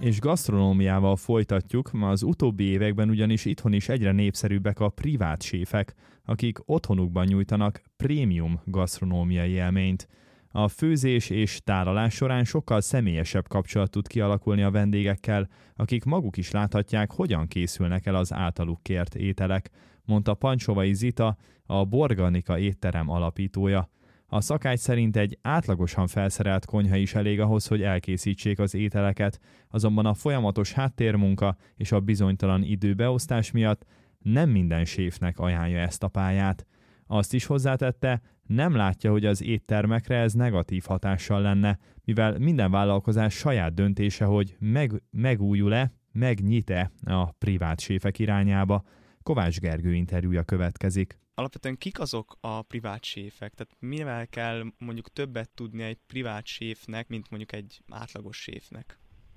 És gasztronómiával folytatjuk, az utóbbi években ugyanis itthon is egyre népszerűbbek a privát séfek, akik otthonukban nyújtanak prémium gasztronómiai élményt. A főzés és tálalás során sokkal személyesebb kapcsolat tud kialakulni a vendégekkel, akik maguk is láthatják, hogyan készülnek el az általuk kért ételek, mondta Pancsovai Zita, a Borganika étterem alapítója. A szakács szerint egy átlagosan felszerelt konyha is elég ahhoz, hogy elkészítsék az ételeket, azonban a folyamatos háttérmunka és a bizonytalan időbeosztás miatt nem minden séfnek ajánlja ezt a pályát. Azt is hozzátette, nem látja, hogy az éttermekre ez negatív hatással lenne, mivel minden vállalkozás saját döntése, hogy megújul-e, megnyit-e a privát séfek irányába. Kovács Gergő interjúja következik. Alapvetően kik azok a privát séfek? Tehát mivel kell mondjuk többet tudni egy privát séfnek, mint mondjuk egy átlagos séfnek?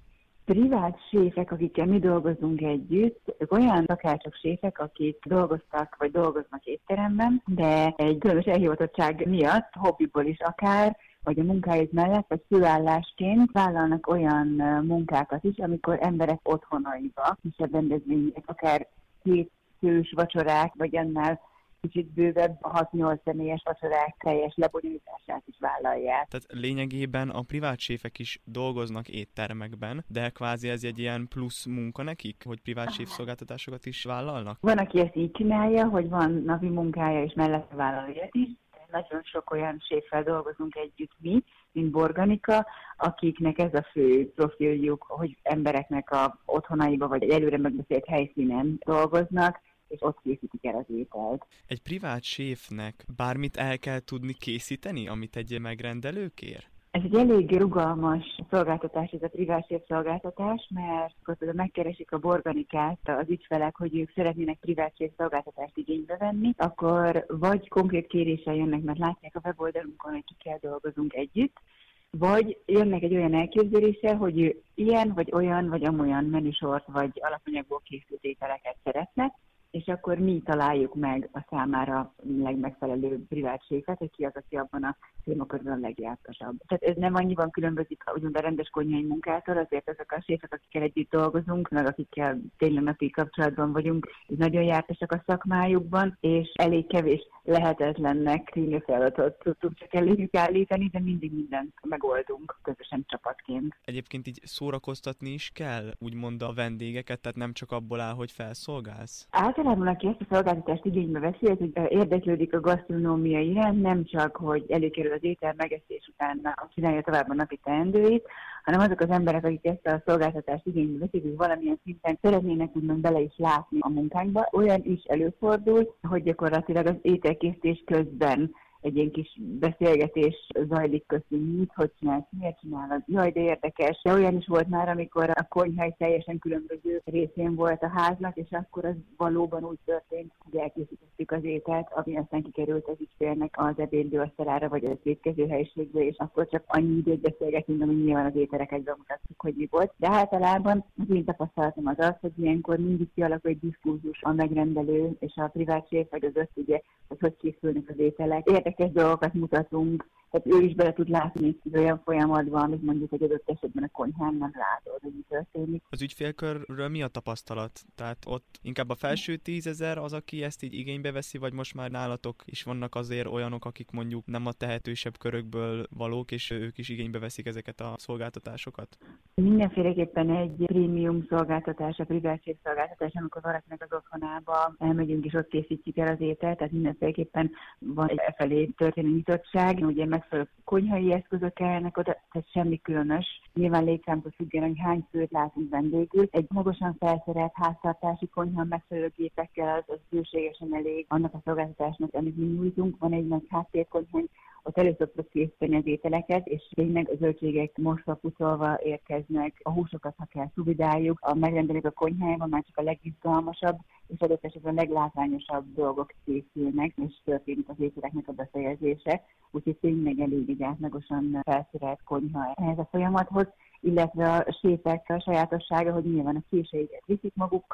Privát séfek, akikkel mi dolgozunk együtt, olyan szakácsok séfek, akik dolgoztak vagy dolgoznak étteremben, de egy különös elhivatottság miatt, hobbiból is akár, vagy a munkájuk mellett, vagy főállásként vállalnak olyan munkákat is, amikor emberek otthonaiba, kisebb rendezvények, akár 2 fős vacsorák, vagy annál kicsit bővebb 6-8 személyes vacsorák teljes lebonyolítását is vállalják. Tehát lényegében a privát séfek is dolgoznak éttermekben, de kvázi ez egy ilyen plusz munka nekik, hogy privát séf szolgáltatásokat is vállalnak? Van, aki ezt így csinálja, hogy van napi munkája és mellette vállal ilyet is. Nagyon sok olyan séffel dolgozunk együtt mi, mint Borganika, akiknek ez a fő profiljuk, hogy embereknek a otthonaiba vagy egy előre megbeszélt helyszínen dolgoznak, és ott készítik el az ételt. Egy privát séfnek bármit el kell tudni készíteni, amit egy megrendelő kér? Ez egy elég rugalmas szolgáltatás, ez a privát séf szolgáltatás, mert akkor megkeresik a Borganikát az ügyfelek, hogy ők szeretnének privát séf szolgáltatást igénybe venni, akkor vagy konkrét kéréssel jönnek, mert látják a weboldalunkon, hogy kikkel dolgozunk együtt, vagy jönnek egy olyan elképzeléssel, hogy ő ilyen, vagy olyan, vagy amolyan menüsort, vagy alapanyagból készült ételeket szeretne, és akkor mi találjuk meg a számára legmegfelelőbb privát séfet, hogy ki az, aki abban a témakörben a legjártasabb. Tehát ez nem annyiban különbözik úgymond a rendes konyhai munkától, azért ezek a séfek, akikkel együtt dolgozunk, meg akikkel tényleg napi kapcsolatban vagyunk, nagyon jártasak a szakmájukban, és elég kevés lehetetlennek tűnő feladatot tudtuk csak eléjük állítani, de mindig mindent megoldunk közösen csapatként. Egyébként így szórakoztatni is kell, úgymond a vendégeket, tehát nem csak abból áll, hogy felszolgálsz? Általában, aki ezt a szolgáltatást igénybe veszi, ez, hogy érdeklődik a gasztronómia iránt, nem csak, hogy előkerül az étel megeszés után csinálja tovább a napi teendőit, hanem azok az emberek, akik ezt a szolgáltatást igénybe veszik, hogy valamilyen szinten szeretnének úgymond bele is látni a munkánkba. Olyan is előfordul, hogy gyakorlatilag az ételkészítés közben egy ilyen kis beszélgetés zajlik köztünk, mit, hogy csinálsz, miért csinálod, jaj, de érdekes. De olyan is volt már, amikor a konyha egy teljesen különböző részén volt a háznak, és akkor az valóban úgy történt, hogy elkészítettük az ételt, ami aztán kikerült az ügyfélnek az ebédlőasztalára, vagy az étkező helyiségbe, és akkor csak annyi időt beszélgetünk, ami nyilván az ételeket bemutattuk, hogy mi volt. De általában az én tapasztalatom az, hogy ilyenkor mindig kialakul egy diszkurzus a megrendelő és a privát séf, vagy az összügye, hogy készülnek az ételek. Érdekes dolgokat mutatunk, tehát ő is bele tud látni olyan folyamatban, amit mondjuk egy adott esetben a konyhán nem látod, hogy mi történik. Az ügyfélkörről mi a tapasztalat? Tehát ott inkább a felső 10 000 az, aki ezt így igénybe veszi, vagy most már nálatok is vannak azért olyanok, akik mondjuk nem a tehetősebb körökből valók, és ők is igénybe veszik ezeket a szolgáltatásokat? Mindenféleképpen egy prémium szolgáltatás, a privát séf szolgáltatás, amikor valakinek az otthonába elmegyünk és ott készítjük el az ételt, tehát mindenféleképpen van egy felé történő nyitottság, ugye megfelelő konyhai eszközök kellene oda, tehát semmi különös. Nyilván létszámtól függően, hogy hány főt látunk vendégül. Egy magasan felszerelt háztartási konyha megfelelő gépekkel az bőségesen elég annak a szolgáltatásnak, amit mi nyújtunk. Van egy nagy háttérkonyhánk, ott elő szoktuk készíteni az ételeket, és tényleg a zöldségek mosva, pucolva érkeznek, a húsokat, ha kell, szuvidáljuk, a megrendelők a konyhájában már csak a legizgalmasabb, és adott esetben a leglátványosabb dolgok készülnek, és történik az ételeknek a befejezése, úgyhogy tényleg elég egy átlagosan felszerelt konyha ehhez a folyamathoz, illetve a séfek a sajátossága, hogy nyilván a késeiket viszik magukkal,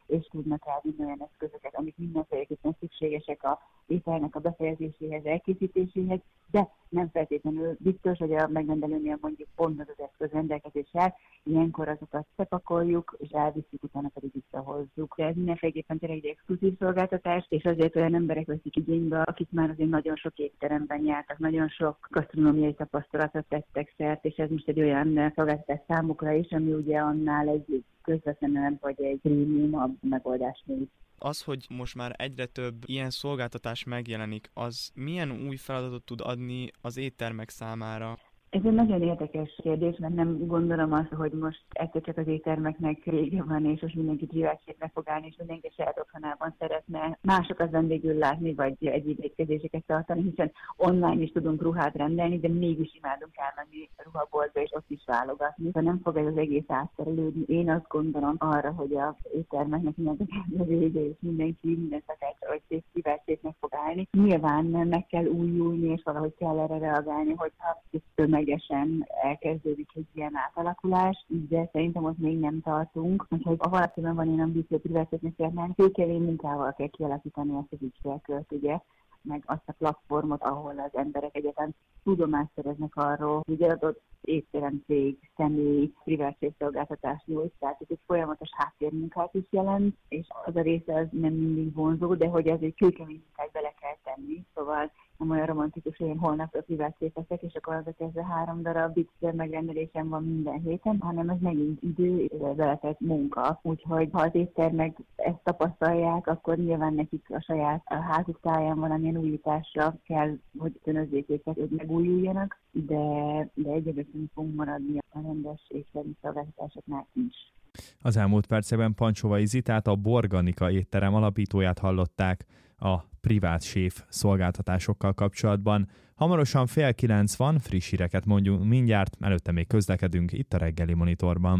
és tudnak rávinni olyan eszközöket, amik mindenféleképpen szükségesek a ételnek a befejezéséhez, elkészítéséhez, de nem feltétlenül biztos, hogy a megrendelőnél mondjuk pont az eszköz rendelkezésre, ilyenkor azokat bepakoljuk, és elviszük, utána pedig visszahozzuk. De ez mindenféleképpen tényleg egy exkluzív szolgáltatás, és azért olyan emberek veszik igénybe, akik már azért nagyon sok étteremben jártak, nagyon sok gasztronómiai tapasztalatot tettek szert, és ez most egy olyan szolgáltatás számukra is, ami ugye annál egy közvetlenül vagy egy prémiumabb megoldás még. Az, hogy most már egyre több ilyen szolgáltatás megjelenik, az milyen új feladatot tud adni az éttermek számára? Ez egy nagyon érdekes kérdés, mert nem gondolom azt, hogy most egyszer csak az éttermeknek rége van, és most mindenki privátségnek fog állni, és mindenki saját otthonában szeretne másokat vendégül látni, vagy egyéb étkezéseket tartani, hiszen online is tudunk ruhát rendelni, de mégis imádunk elmenni ruhaboltba, és ott is válogatni. De nem fog ez az egész átterelődni. Én azt gondolom arra, hogy az éttermeknek mindenki a vége, és minden szakácsra, vagy szép privátségnek fog állni. Nyilván meg kell újulni, és valahogy kell erre reagálni, hogyha tömegesen elkezdődik egy ilyen átalakulás, de szerintem ott még nem tartunk. Úgyhogy ha valakiben van ilyen ambíció, privátségnek szeretném, kőkemény munkával kell kialakítani ezt az ügyfélkört, ugye, meg azt a platformot, ahol az emberek egyetem tudomást szereznek arról, hogy egy adott étterem, cég, személy, privátségszolgáltatást nyújt, tehát ez egy folyamatos háttérmunkát is jelent, és az a része az nem mindig vonzó, de hogy ez egy kőkemény munkát bele kell tenni, szóval nem olyan romantikus, hogy én holnap a privátcég leszek, és akkor az a kezdve 3 darab Bixer megrendelésem van minden héten, hanem ez megint idő, beletett munka. Úgyhogy ha az éttermek ezt tapasztalják, akkor nyilván nekik a saját házuk táján valamilyen újításra kell, hogy önözzék őket, hogy megújuljanak, de egyébként fogunk maradni a rendes éttermi szolgáltatásoknál is. Az elmúlt percekben Pancsovai Zitát, a Borganika étterem alapítóját hallották a privát séf szolgáltatásokkal kapcsolatban. Hamarosan 8:30 van, friss híreket mondjuk mindjárt, előtte még közlekedünk itt a Reggeli Monitorban.